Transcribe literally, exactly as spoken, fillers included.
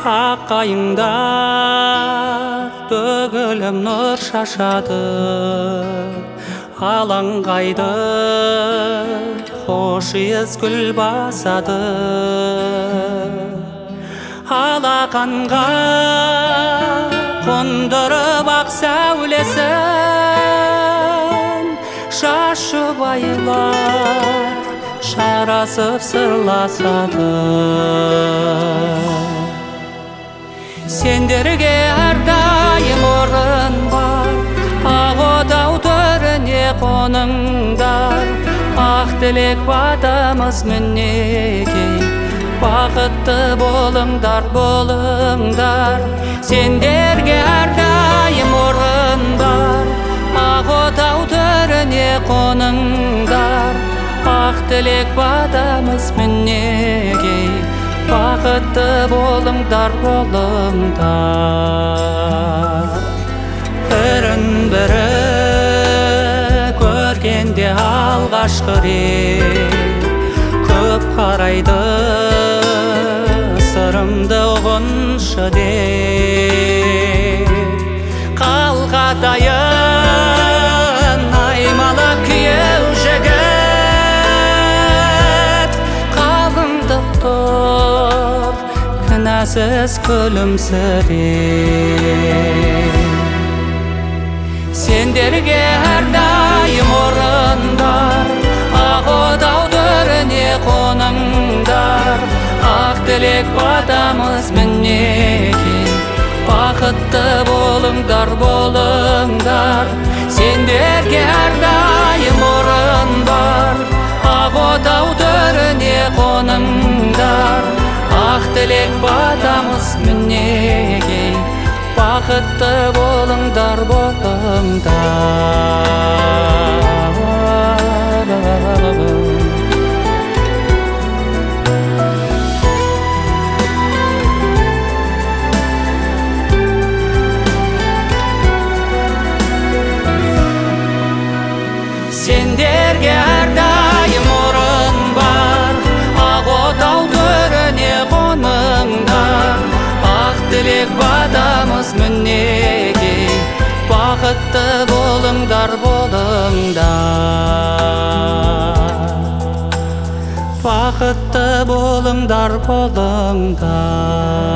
Аққайыңдар төгілім нұр шашады, алаңғайды хош иіс гүл басады. Алақанға қондырып ақ сәулесін, шашып айлар жарасып сырласады. Сендерге әрдайым орын бар, ақ отау төріне қоныңдар. Ақ тілек батамыз мінекей, бақытты болыңдар, болыңдар. Сендерге әрдайым орын бар, ақ отау төріне қоныңдар. Ақ тілек батамыз мінекей, бақытты болыңдар, болыңдар. Бірін-бірі көргенде алғашқы рет көп қарайды, сырымды ұғыншы деп. Қалқатайын аймалы күйеу жігіт, қалыңдық тұр кінәсіз күлімсіреп. Сендерге әрдайым орын бар, ақ отау төріне қоныңдар. Ақ тілек батамыз мінекей, бақытты болыңдар, болыңдар. Сендерге әрдайым орын бар, ақ отау төріне қоныңдар. Ақ тілек батамыз мінекей, бақытты болыңдар, болыңдар. Сендерге әрдайым орын бар, ақ отау төріне қоныңдар. Ақ тілек батамыз мінекей, бақытты болыңдар, болыңдар. Бақытты болыңдар, болыңдар.